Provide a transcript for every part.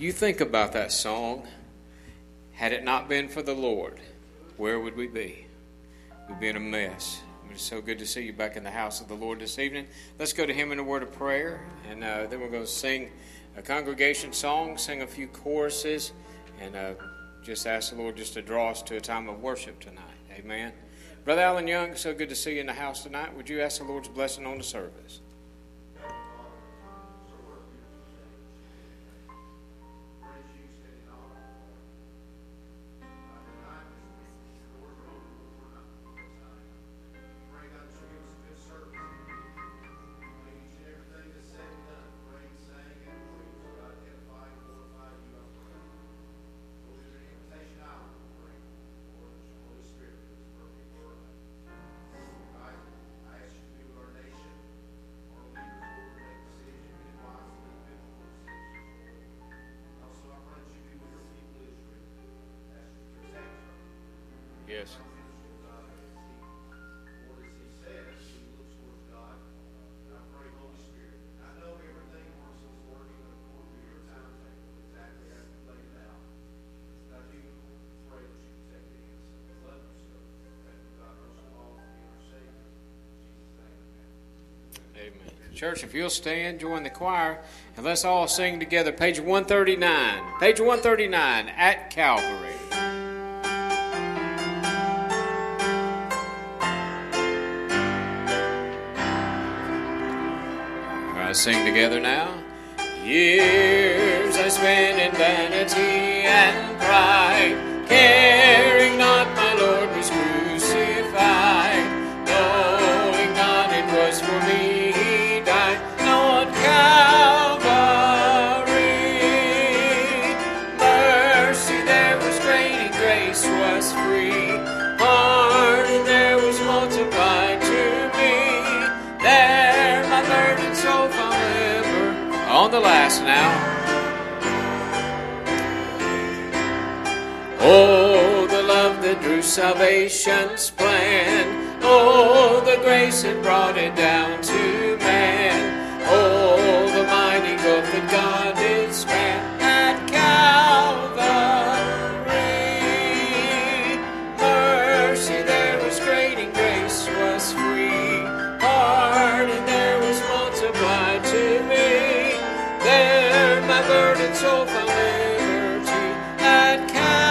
you think about that song, had it not been for the Lord, where would we be? We'd be in a mess. It's so good to see you back in the house of the Lord this evening. Let's go to Him in a word of prayer, and then we're going to sing a congregation song, sing a few choruses, and just ask the Lord just to draw us to a time of worship tonight. Amen. Brother Alan Young, so good to see you in the house tonight. Would you ask the Lord's blessing on the service? Yes. Amen. Church, if you'll stand, join the choir, and let's all sing together. Page 139. Page 139, At Calvary. Sing together now. Years I spent in vanity and pride, caring not my Lord was crucified, knowing not it was for me He died on Calvary. Mercy there was great and grace was free, pardon there was multiplied to me. There my burden soul on the last now. Oh, the love that drew salvation's plan. Oh, the grace that brought it down to man. Oh, the mighty gulf that God did span at Calvary. Mercy there was great and grace was free. Pardon there was multiplied to me. There my burden soul found liberty at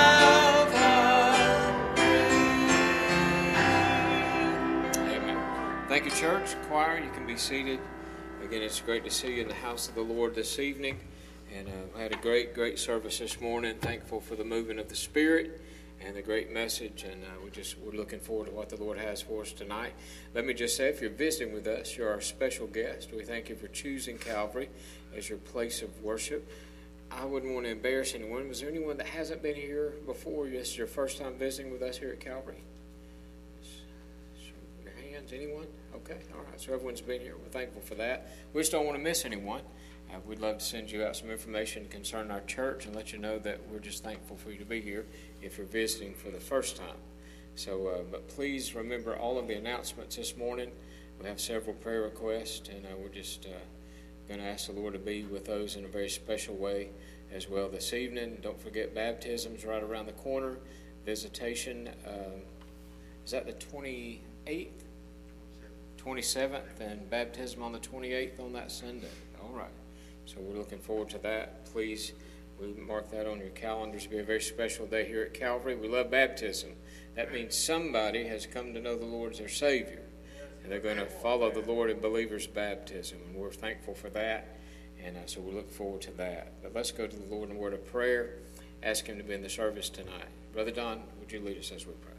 Calvary. Amen. Thank you, church. Choir, you can be seated. Again, it's great to see you in the house of the Lord this evening. And I had a great service this morning. Thankful for the movement of the Spirit and the great message. And we're looking forward to what the Lord has for us tonight. Let me just say, if you're visiting with us, you're our special guest. We thank you for choosing Calvary as your place of worship. I wouldn't want to embarrass anyone. Was there anyone that hasn't been here before? This is your first time visiting with us here at Calvary? Show your hands. Anyone? Okay. All right. So everyone's been here. We're thankful for that. We just don't want to miss anyone. We'd love to send you out some information concerning our church and let you know that we're just thankful for you to be here if you're visiting for the first time. So, but please remember all of the announcements this morning. We have several prayer requests, and we're just going to ask the Lord to be with those in a very special way as well this evening. Don't forget baptisms right around the corner. Visitation, is that the 28th? 27th, and baptism on the 28th on that Sunday. All right. So we're looking forward to that. Please, we mark that on your calendars. It'll be a very special day here at Calvary. We love baptism. That means somebody has come to know the Lord as their Savior. And they're going to follow the Lord in believers' baptism. And we're thankful for that. And so we look forward to that. But let's go to the Lord in a word of prayer. Ask Him to be in the service tonight. Brother Don, would you lead us as we pray?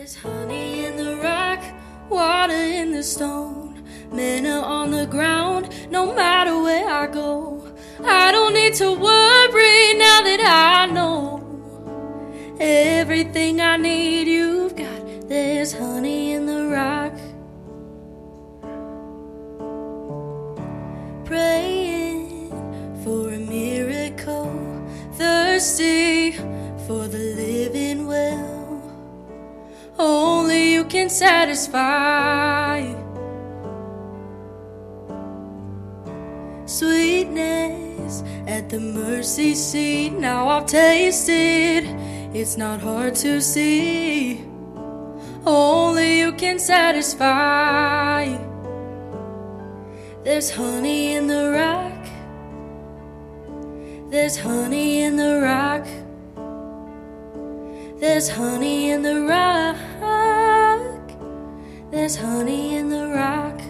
There's honey in the rock, water in the stone, manna on the ground, no matter where I go. I don't need to worry now that I know everything I need you've got. There's honey in the rock. Praying for a miracle, thirsty for the living well. Only you can satisfy. Sweetness at the mercy seat, now I've tasted, it's not hard to see. Only you can satisfy. There's honey in the rock. There's honey in the rock. There's honey in the rock. There's honey in the rock.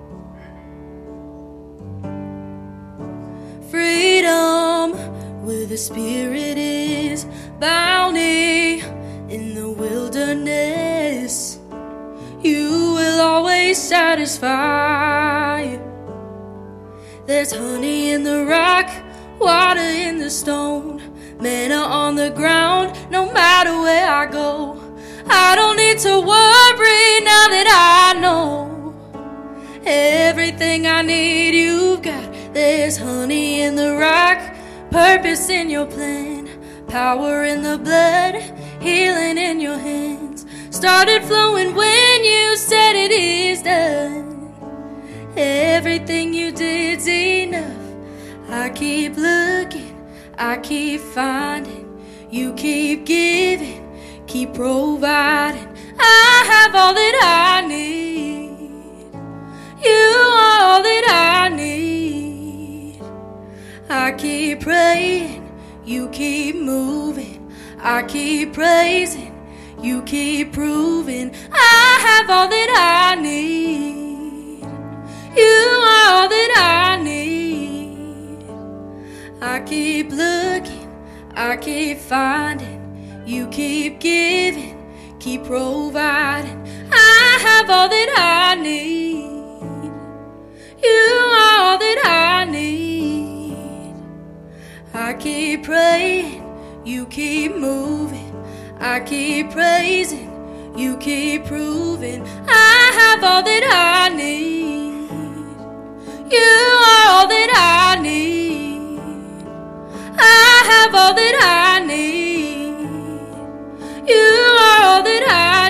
Freedom where the Spirit is, bounty in the wilderness. You will always satisfy. There's honey in the rock, water in the stone, manna on the ground, no matter where I go. I don't need to worry now that I know everything I need you've got. There's honey in the rock, purpose in your plan, power in the blood, healing in your hands. Started flowing when you said it is done. Everything you did's enough. I keep looking, I keep finding, you keep giving, keep providing. I have all that I need. You are all that I need. I keep praying, you keep moving. I keep praising, you keep proving. I have all that I need. You are all that I need. I keep looking, I keep finding, you keep giving, keep providing. I have all that I need. You are all that I need. I keep praying, you keep moving. I keep praising, you keep proving. I have all that I need. You are all that I need. I have all that I need. You are all that I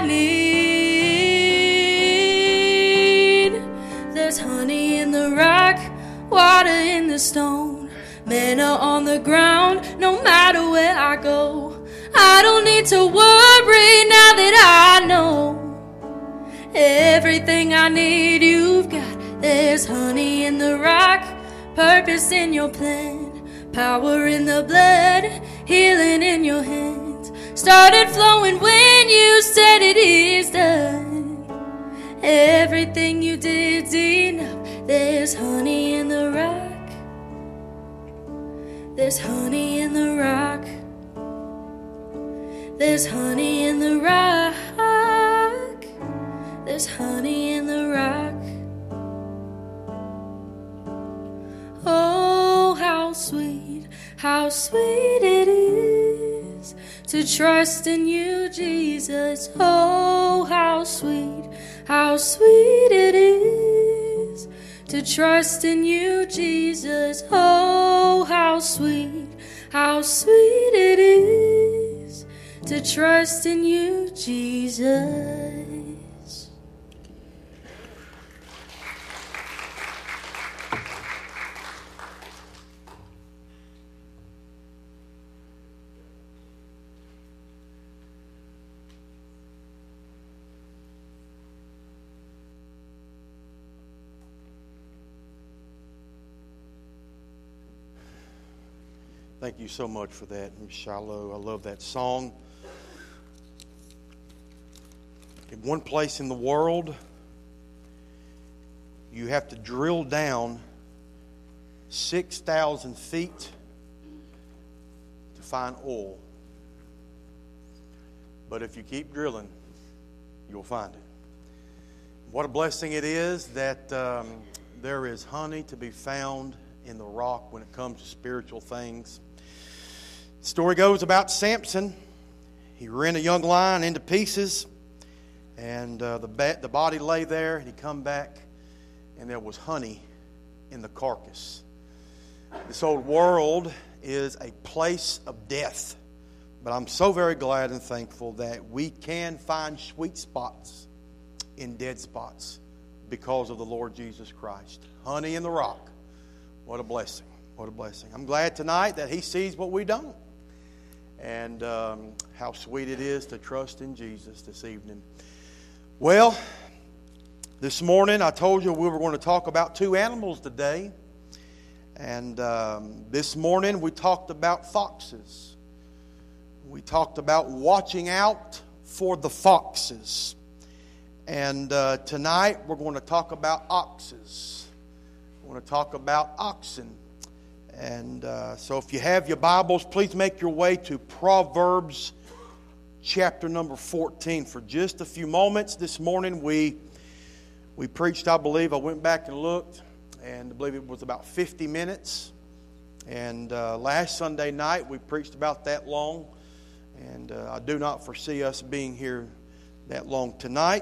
need. There's honey in the rock, water in the stone, manna on the ground, no matter where I go. I don't need to worry now that I know everything I need you've got. There's honey in the rock, purpose in your plan, power in the blood, healing in your hands. Started flowing when you said it is done. Everything you did's enough. There's honey in the rock. There's honey in the rock. There's honey in the rock. There's honey in the rock. Oh, how sweet it is to trust in you, Jesus. Oh, how sweet it is to trust in you, Jesus. Oh, how sweet it is to trust in you, Jesus. Thank you so much for that, Ms. Shiloh. I love that song. In one place in the world, you have to drill down 6,000 feet to find oil. But if you keep drilling, you'll find it. What a blessing it is that there is honey to be found in the rock when it comes to spiritual things. The story goes about Samson. He rent a young lion into pieces, and the body lay there, and he come back, and there was honey in the carcass. This old world is a place of death, but I'm so very glad and thankful that we can find sweet spots in dead spots because of the Lord Jesus Christ. Honey in the rock. What a blessing. What a blessing. I'm glad tonight that He sees what we don't. And how sweet it is to trust in Jesus this evening. Well, this morning I told you we were going to talk about two animals today. And this morning we talked about foxes. We talked about watching out for the foxes. And tonight we're going to talk about oxes. We're going to talk about oxen. And so if you have your Bibles, please make your way to Proverbs chapter number 14. For just a few moments this morning, we preached, I believe, I went back and looked, and I believe it was about 50 minutes. And last Sunday night, we preached about that long. And I do not foresee us being here that long tonight.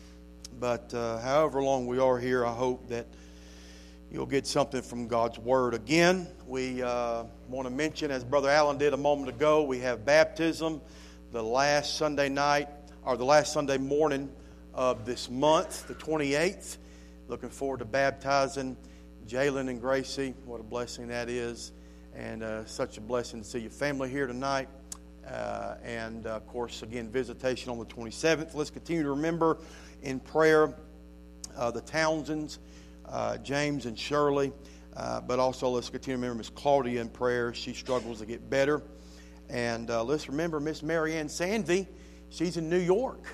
But however long we are here, I hope that you'll get something from God's Word. Again, we want to mention, as Brother Allen did a moment ago, we have baptism the last Sunday night, or the last Sunday morning of this month, the 28th. Looking forward to baptizing Jalen and Gracie. What a blessing that is. And such a blessing to see your family here tonight. And, of course, again, visitation on the 27th. Let's continue to remember in prayer the Townsends, James and Shirley, but also let's continue to remember Miss Claudia in prayer. She struggles to get better. And let's remember Miss Mary Ann Sanvey. She's in New York.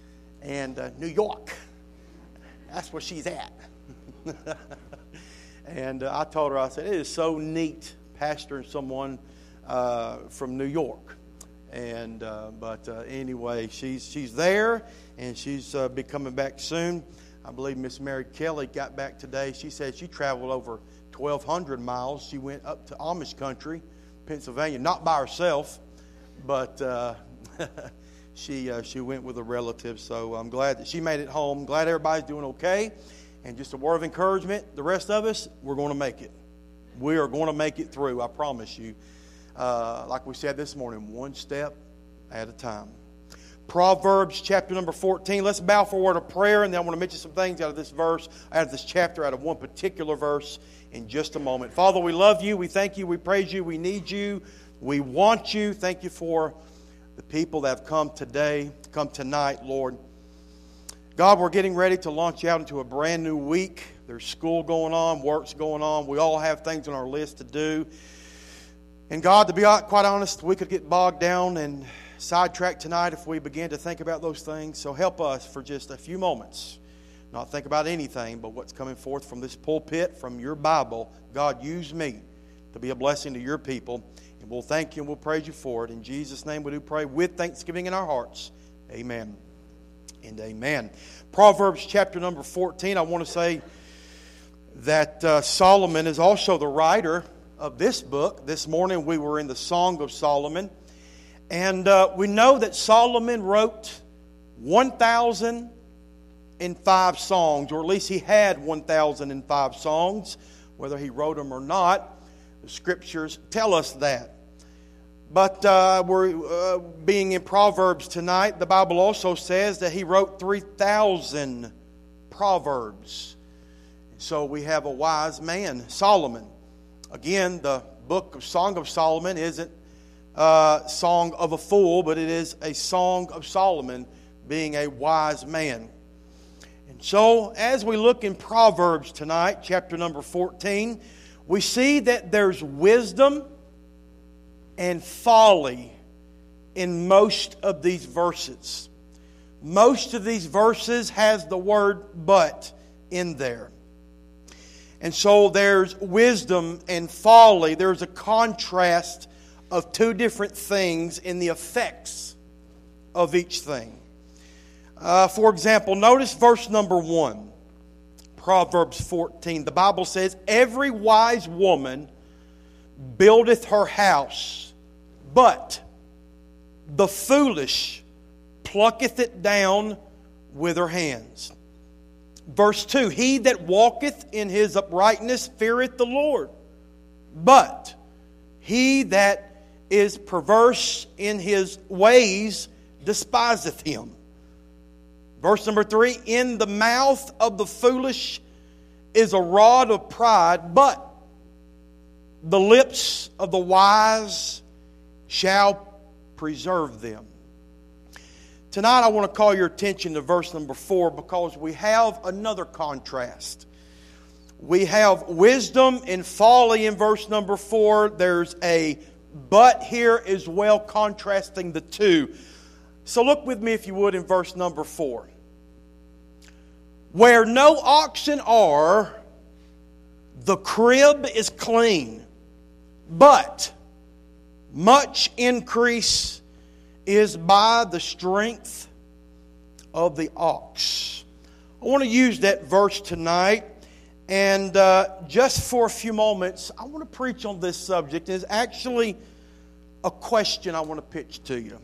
And New York, that's where she's at. And I told her, I said, it is so neat pastoring someone from New York. And but anyway, she's there, and she's be coming back soon. I believe Miss Mary Kelly got back today. She said she traveled over 1,200 miles. She went up to Amish country, Pennsylvania, not by herself, but she went with a relative. So I'm glad that she made it home. Glad everybody's doing okay. And just a word of encouragement, the rest of us, we're going to make it. We are going to make it through, I promise you. Like we said this morning, one step at a time. Proverbs chapter number 14. Let's bow for a word of prayer, and then I want to mention some things out of this verse, out of this chapter, out of one particular verse in just a moment. Father, we love you. We thank you. We praise you. We need you. We want you. Thank you for the people that have come today, come tonight, Lord. God, we're getting ready to launch out into a brand new week. There's school going on, work's going on. We all have things on our list to do. And God, to be quite honest, we could get bogged down and sidetracked tonight if we begin to think about those things. So help us for just a few moments. Not think about anything but what's coming forth from this pulpit, from your Bible. God, use me to be a blessing to your people. And we'll thank you and we'll praise you for it. In Jesus' name we do pray with thanksgiving in our hearts. Amen and amen. Proverbs chapter number 14. I want to say that Solomon is also the writer of this book. This morning we were in the Song of Solomon. And we know that Solomon wrote 1,005 songs, or at least he had 1,005 songs. Whether he wrote them or not, the Scriptures tell us that. But we're being in Proverbs tonight, the Bible also says that he wrote 3,000 Proverbs. So we have a wise man, Solomon. Again, the book of Song of Solomon isn't Song of a Fool, but it is a Song of Solomon being a wise man. And so, as we look in Proverbs tonight, chapter number 14, we see that there's wisdom and folly in most of these verses. Most of these verses has the word but in there. And so there's wisdom and folly. There's a contrast of two different things in the effects of each thing. For example, notice verse number 1, Proverbs 14. The Bible says, "Every wise woman buildeth her house, but the foolish plucketh it down with her hands." Verse 2, "He that walketh in his uprightness feareth the Lord, but he that is perverse in his ways despiseth him." Verse number 3, "In the mouth of the foolish is a rod of pride, but the lips of the wise shall preserve them." Tonight I want to call your attention to verse number 4 because we have another contrast. We have wisdom and folly in verse number 4. There's a "but" here as well, contrasting the two. So look with me, if you would, in verse number 4. "Where no oxen are, the crib is clean, but much increase is by the strength of the ox." I want to use that verse tonight, and just for a few moments, I want to preach on this subject. It's actually a question I want to pitch to you.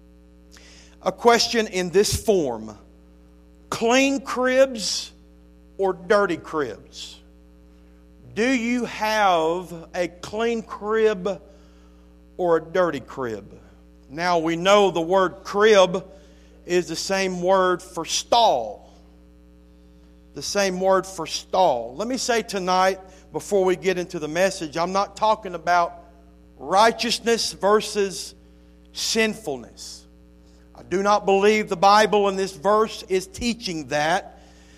A question in this form: clean cribs or dirty cribs? Do you have a clean crib or a dirty crib? Now we know the word crib is the same word for stall. The same word for stall. Let me say tonight, before we get into the message, I'm not talking about righteousness versus sinfulness. I do not believe the Bible in this verse is teaching that.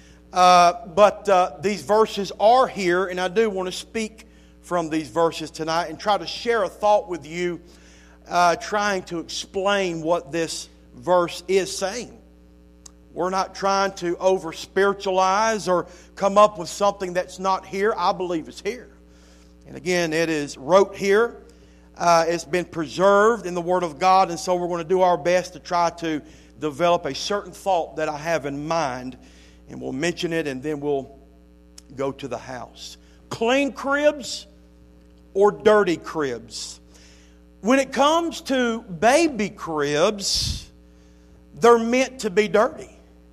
But these verses are here, and I do want to speak from these verses tonight and try to share a thought with you, trying to explain what this verse is saying. We're not trying to over-spiritualize or come up with something that's not here. I believe it's here. And again, it is wrote here. It's been preserved in the Word of God, and so we're going to do our best to try to develop a certain thought that I have in mind, and we'll mention it, and then we'll go to the house. Clean cribs or dirty cribs? When it comes to baby cribs, they're meant to be dirty.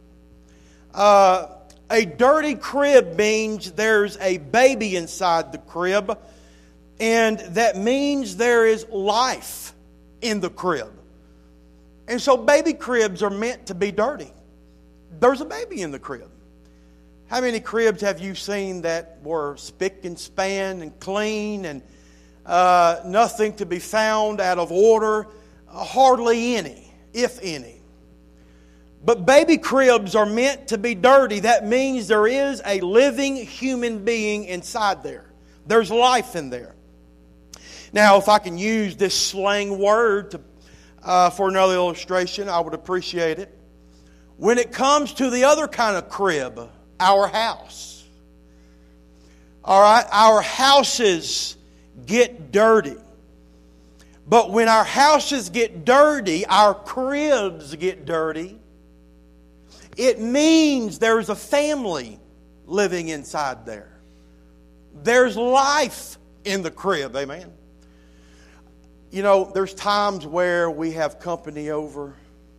A dirty crib means there's a baby inside the crib, and that means there is life in the crib. And so baby cribs are meant to be dirty. There's a baby in the crib. How many cribs have you seen that were spick and span and clean and nothing to be found out of order? Hardly any, if any. But baby cribs are meant to be dirty. That means there is a living human being inside there. There's life in there. Now, if I can use this slang word for another illustration, I would appreciate it. When it comes to the other kind of crib, our house. All right, our houses get dirty. But when our houses get dirty, our cribs get dirty. It means there's a family living inside there. There's life in the crib, amen. You know, there's times where we have company over,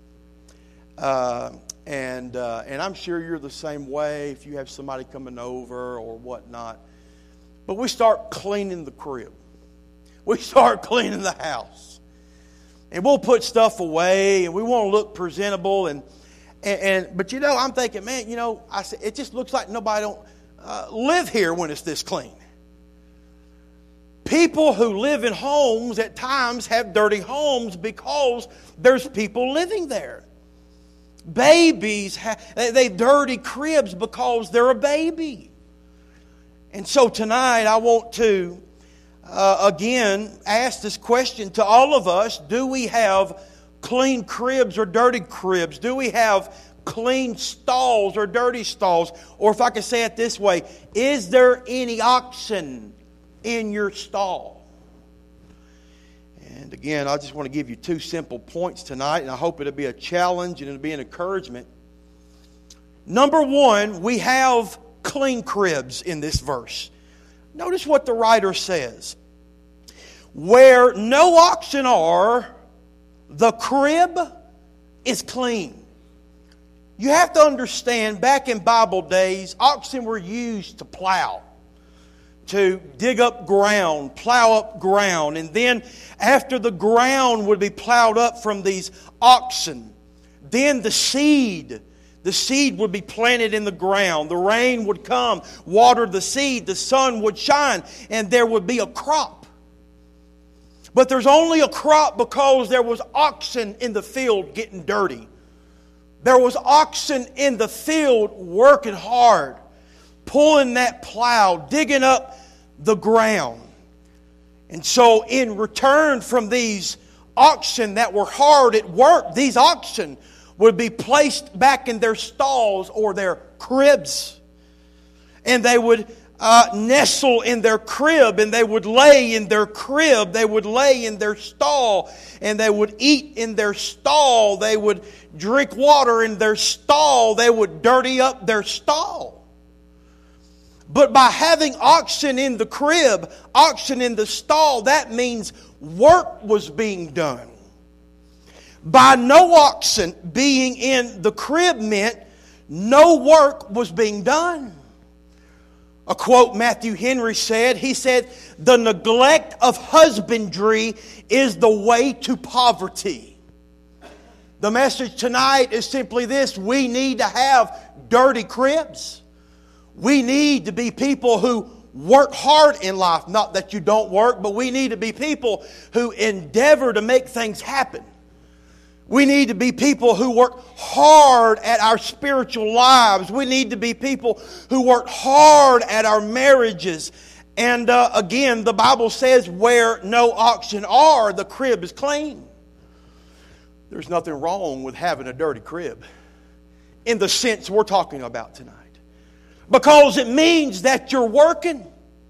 and I'm sure you're the same way if you have somebody coming over or whatnot. But we start cleaning the crib. We start cleaning the house. And we'll put stuff away, and we want to look presentable. But you know, I'm thinking, man, you know, I said, it just looks like nobody don't live here when it's this clean. People who live in homes at times have dirty homes because there's people living there. Babies, they dirty cribs because they're a baby. And so tonight I want to, again, ask this question to all of us. Do we have clean cribs or dirty cribs? Do we have clean stalls or dirty stalls? Or if I could say it this way, is there any oxen in your stall? And again, I just want to give you two simple points tonight, and I hope it'll be a challenge and it'll be an encouragement. Number one, we have clean cribs in this verse. Notice what the writer says. Where no oxen are, the crib is clean. You have to understand, back in Bible days, oxen were used to plow, to dig up ground, plow up ground. And then after the ground would be plowed up from these oxen, then the seed would be planted in the ground. The rain would come, water the seed, the sun would shine, and there would be a crop. But there's only a crop because there was oxen in the field getting dirty. There was oxen in the field working hard, pulling that plow, digging up the ground. And so in return from these oxen that were hard at work, these oxen would be placed back in their stalls or their cribs. And they would nestle in their crib, and they would lay in their crib. They would lay in their stall, and they would eat in their stall. They would drink water in their stall. They would dirty up their stall. But by having oxen in the crib, oxen in the stall, that means work was being done. By no oxen being in the crib meant no work was being done. A quote Matthew Henry said, he said, "The neglect of husbandry is the way to poverty." The message tonight is simply this: we need to have dirty cribs. We need to be people who work hard in life. Not that you don't work, but we need to be people who endeavor to make things happen. We need to be people who work hard at our spiritual lives. We need to be people who work hard at our marriages. And again, the Bible says where no oxen are, the crib is clean. There's nothing wrong with having a dirty crib in the sense we're talking about tonight, because it means that you're working.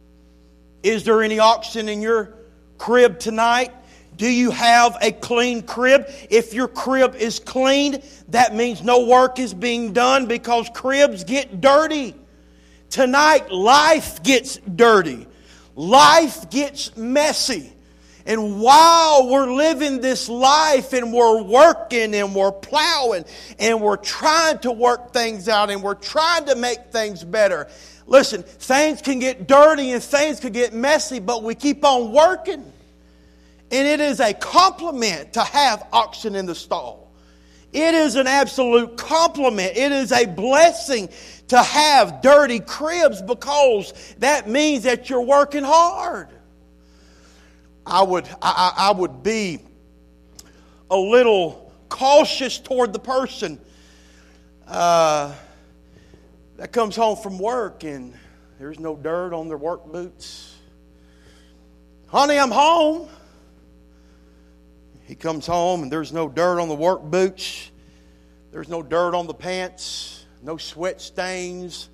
Is there any oxen in your crib tonight? Do you have a clean crib? If your crib is clean, that means no work is being done, because cribs get dirty. Tonight, life gets dirty. Life gets messy. And while we're living this life and we're working and we're plowing and we're trying to work things out and we're trying to make things better, listen, things can get dirty and things can get messy, but we keep on working. And it is a compliment to have oxen in the stall. It is an absolute compliment. It is a blessing to have dirty cribs, because that means that you're working hard. I would be a little cautious toward the person that comes home from work and there's no dirt on their work boots. Honey, I'm home. He comes home and there's no dirt on the work boots. There's no dirt on the pants. No sweat stains.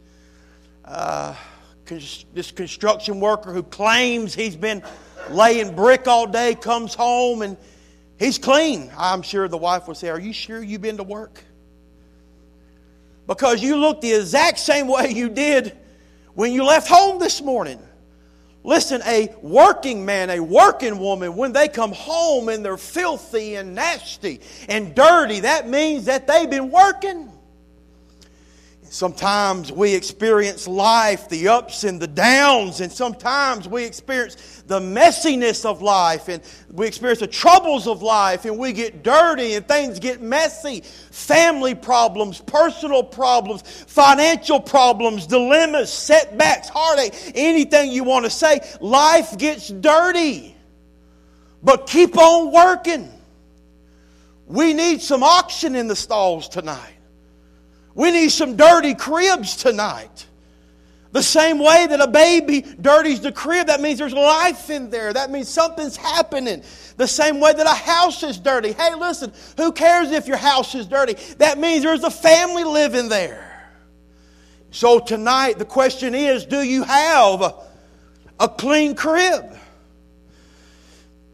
This construction worker who claims he's been laying brick all day comes home and he's clean. I'm sure the wife will say, "Are you sure you've been to work? Because you look the exact same way you did when you left home this morning." Listen, a working man, a working woman, when they come home and they're filthy and nasty and dirty, that means that they've been working. Sometimes we experience life, the ups and the downs, and sometimes we experience the messiness of life, and we experience the troubles of life, and we get dirty and things get messy. Family problems, personal problems, financial problems, dilemmas, setbacks, heartache, anything you want to say. Life gets dirty. But keep on working. We need some oxen in the stalls tonight. We need some dirty cribs tonight. The same way that a baby dirties the crib, that means there's life in there. That means something's happening. The same way that a house is dirty. Hey, listen, who cares if your house is dirty? That means there's a family living there. So tonight, the question is, do you have a clean crib?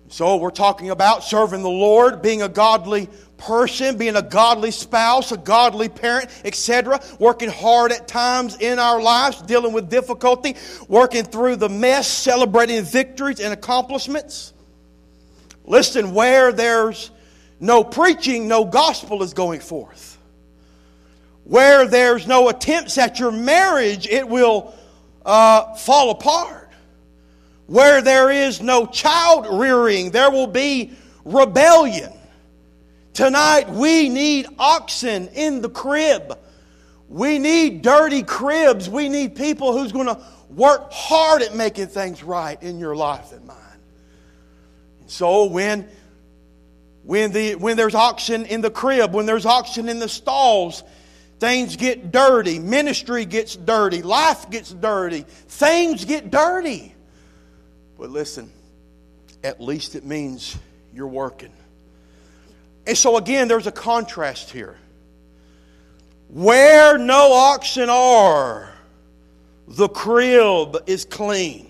So we're talking about serving the Lord, being a godly person, being a godly spouse, a godly parent, etc. Working hard at times in our lives, dealing with difficulty, working through the mess, celebrating victories and accomplishments. Listen, where there's no preaching, no gospel is going forth. Where there's no attempts at your marriage, it will fall apart. Where there is no child rearing, there will be rebellion. Tonight we need oxen in the crib. We need dirty cribs. We need people who's going to work hard at making things right in your life and mine. So when there's oxen in the crib, when there's oxen in the stalls, things get dirty. Ministry gets dirty. Life gets dirty. Things get dirty. But listen, at least it means you're working. And so again, there's a contrast here. Where no oxen are, the crib is clean.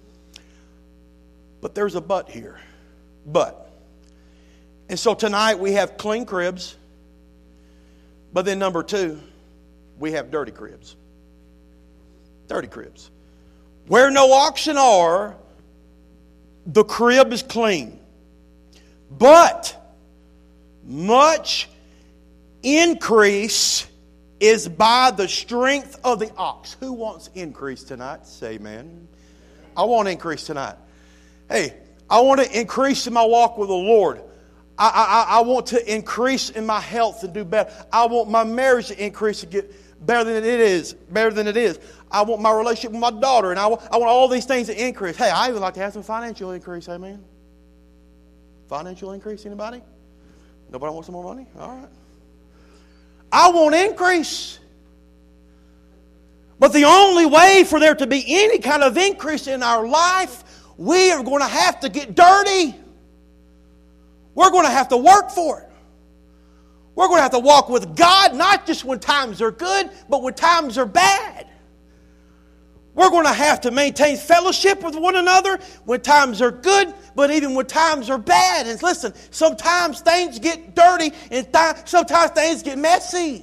But there's a but here. But. And so tonight we have clean cribs. But then number two, we have dirty cribs. Dirty cribs. Where no oxen are, the crib is clean. But much increase is by the strength of the ox. Who wants increase tonight? Say amen. I want increase tonight. Hey, I want to increase in my walk with the Lord. I want to increase in my health and do better. I want my marriage to increase and get better than it is. I want my relationship with my daughter, and I want all these things to increase. Hey, I even like to have some financial increase, amen? Financial increase, anybody? Nobody wants some more money? All right. I want increase. But the only way for there to be any kind of increase in our life, we are going to have to get dirty. We're going to have to work for it. We're going to have to walk with God, not just when times are good, but when times are bad. We're going to have to maintain fellowship with one another when times are good, but even when times are bad. And listen, sometimes things get dirty and sometimes things get messy.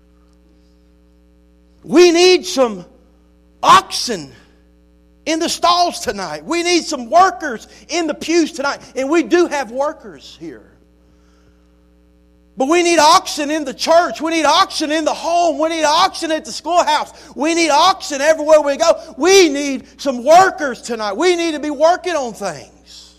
We need some oxen in the stalls tonight. We need some workers in the pews tonight. And we do have workers here. But we need oxen in the church. We need oxen in the home. We need oxen at the schoolhouse. We need oxen everywhere we go. We need some workers tonight. We need to be working on things.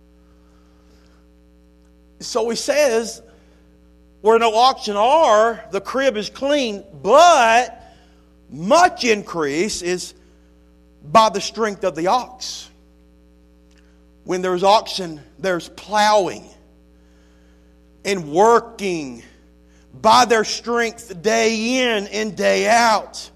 So he says, where no oxen are, the crib is clean, but much increase is by the strength of the ox. When there's oxen, there's plowing and working by their strength day in and day out.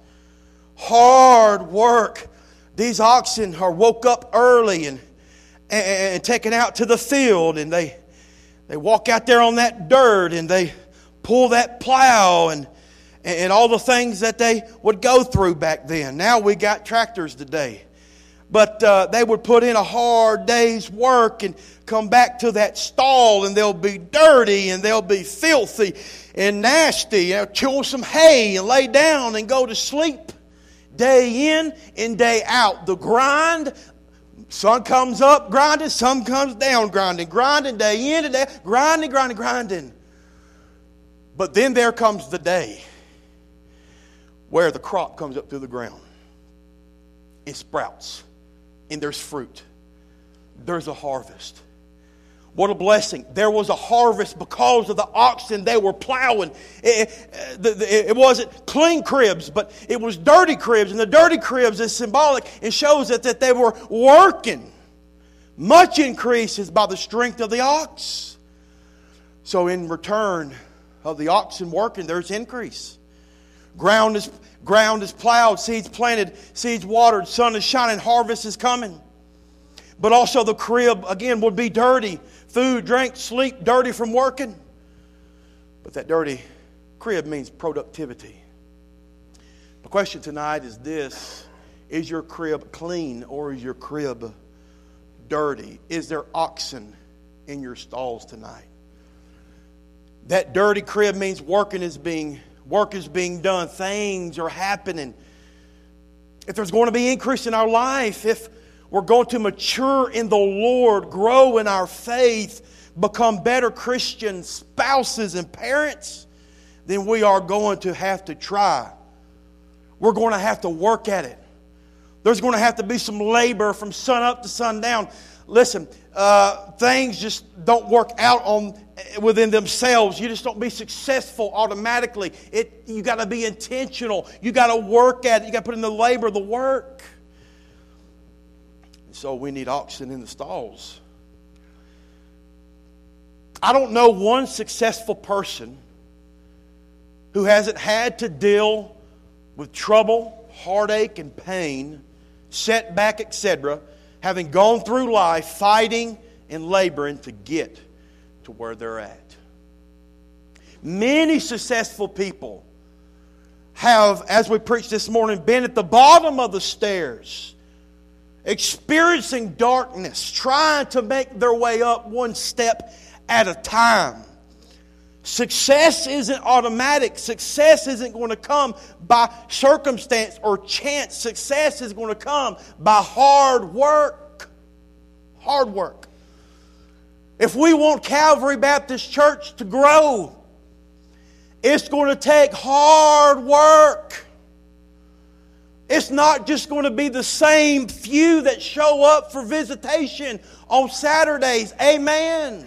Hard work. These oxen are woke up early and taken out to the field, and they walk out there on that dirt and they pull that plow and all the things that they would go through back then. Now we got tractors today. But they would put in a hard day's work and come back to that stall, and they'll be dirty and they'll be filthy and nasty. They'll chew some hay and lay down and go to sleep. Day in and day out. The grind, sun comes up grinding, sun comes down grinding. Grinding day in and day out. Grinding. But then there comes the day where the crop comes up through the ground. It sprouts. And there's fruit. There's a harvest. What a blessing. There was a harvest because of the oxen they were plowing. It wasn't clean cribs, but it was dirty cribs. And the dirty cribs is symbolic. It shows that they were working. Much increase is by the strength of the ox. So in return of the oxen working, there's increase. Ground is plowed, seeds planted, seeds watered, sun is shining, harvest is coming. But also the crib, again, would be dirty. Food, drink, sleep, dirty from working. But that dirty crib means productivity. The question tonight is this: is your crib clean or is your crib dirty? Is there oxen in your stalls tonight. That dirty crib means work is being done. Things are happening. If there's going to be increase in our life, if we're going to mature in the Lord, grow in our faith, become better Christian spouses and parents, then we are going to have to try. We're going to have to work at it. There's going to have to be some labor from sun up to sundown. Listen, things just don't work out within themselves. You just don't be successful automatically. You got to be intentional. You got to work at it. You got to put in the labor, the work. So we need oxen in the stalls. I don't know one successful person who hasn't had to deal with trouble, heartache, and pain, setback, etc., having gone through life fighting and laboring to get to where they're at. Many successful people have, as we preached this morning, been at the bottom of the stairs, experiencing darkness, trying to make their way up one step at a time. Success isn't automatic. Success isn't going to come by circumstance or chance. Success is going to come by hard work. Hard work. If we want Calvary Baptist Church to grow, it's going to take hard work. It's not just going to be the same few that show up for visitation on Saturdays. Amen.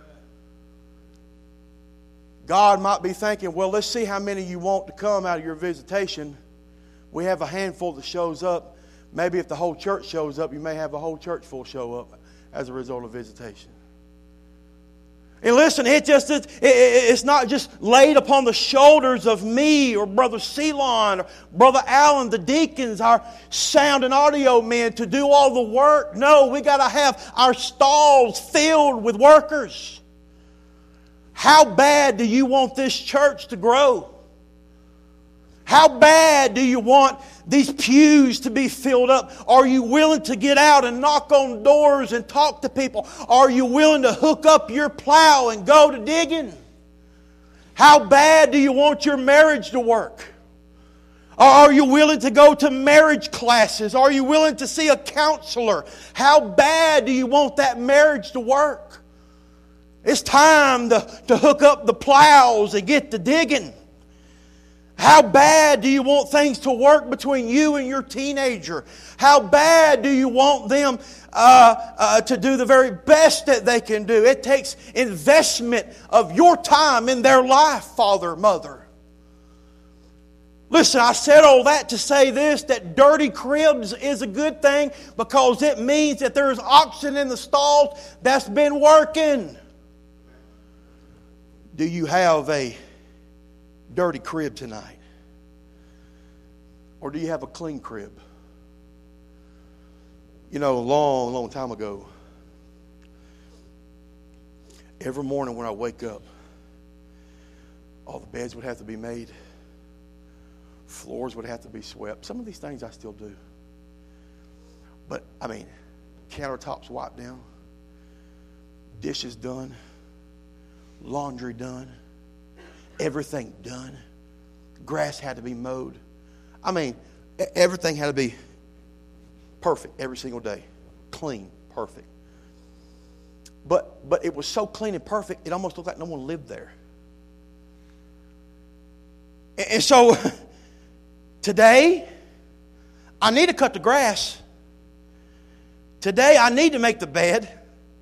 God might be thinking, well, let's see how many you want to come out of your visitation. We have a handful that shows up. Maybe if the whole church shows up, you may have a whole church full show up as a result of visitation. And listen, it's not just laid upon the shoulders of me or Brother Ceylon or Brother Allen, the deacons, our sound and audio men to do all the work. No, we got to have our stalls filled with workers. How bad do you want this church to grow? How bad do you want these pews to be filled up? Are you willing to get out and knock on doors and talk to people? Are you willing to hook up your plow and go to digging? How bad do you want your marriage to work? Are you willing to go to marriage classes? Are you willing to see a counselor? How bad do you want that marriage to work? It's time to hook up the plows and get to digging. How bad do you want things to work between you and your teenager? How bad do you want them to do the very best that they can do? It takes investment of your time in their life, father, mother. Listen, I said all that to say this, that dirty cribs is a good thing because it means that there's oxen in the stalls that's been working. Do you have a dirty crib tonight? Or do you have a clean crib? You know, a long, long time ago, every morning when I wake up, all the beds would have to be made. Floors would have to be swept. Some of these things I still do. But, countertops wiped down. Dishes done. Laundry done. Everything done. Grass had to be mowed. Everything had to be perfect every single day. Clean, perfect. But it was so clean and perfect, it almost looked like no one lived there. And so, today, I need to cut the grass. Today, I need to make the bed.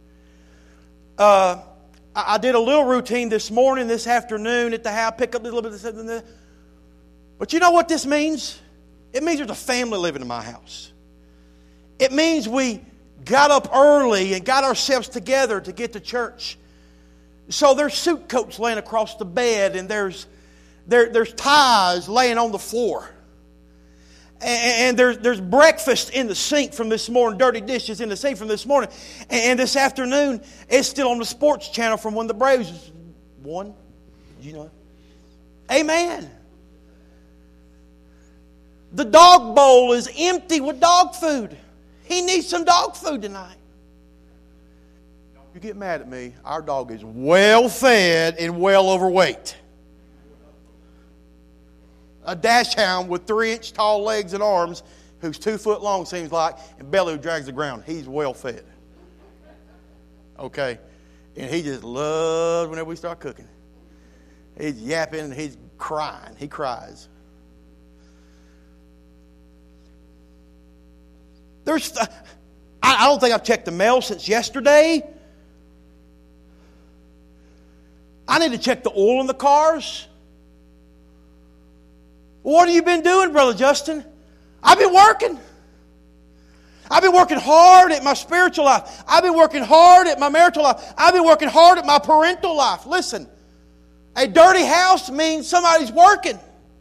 I did a little routine this morning, this afternoon at the house, pick up a little bit of this and that. But you know what this means? It means there's a family living in my house. It means we got up early and got ourselves together to get to church. So there's suit coats laying across the bed, and there's ties laying on the floor. And there's breakfast in the sink from this morning, dirty dishes in the sink from this morning. And this afternoon, it's still on the sports channel from when the Braves won. You know. Amen. The dog bowl is empty with dog food. He needs some dog food tonight. You get mad at me. Our dog is well fed and well overweight. A dachshund with 3-inch tall legs and arms, who's 2 foot long, seems like, and belly who drags the ground. He's well fed. Okay? And he just loves whenever we start cooking. He's yapping and he's crying. He cries. I don't think I've checked the mail since yesterday. I need to check the oil in the cars. What have you been doing, Brother Justin? I've been working. I've been working hard at my spiritual life. I've been working hard at my marital life. I've been working hard at my parental life. Listen, a dirty house means somebody's working.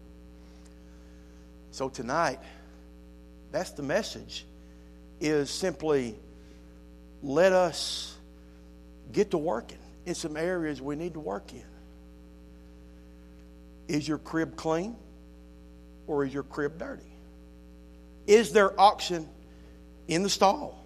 So tonight, that's the message, is simply let us get to working in some areas we need to work in. Is your crib clean or is your crib dirty? Is there oxen in the stall?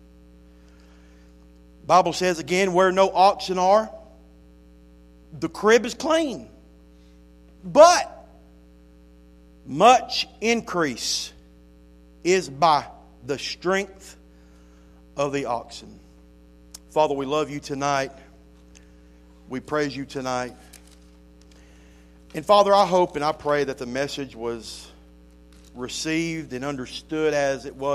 The Bible says again, where no oxen are, the crib is clean. But much increase is by the strength of the oxen. Father, we love you tonight. We praise you tonight. And Father, I hope and I pray that the message was received and understood as it was